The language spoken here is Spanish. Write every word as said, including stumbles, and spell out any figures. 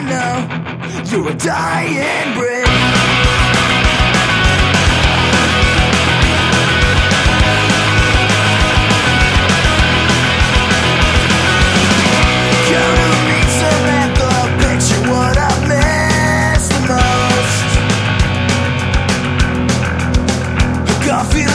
I know you're a dying breed. What I miss the most, I got feeling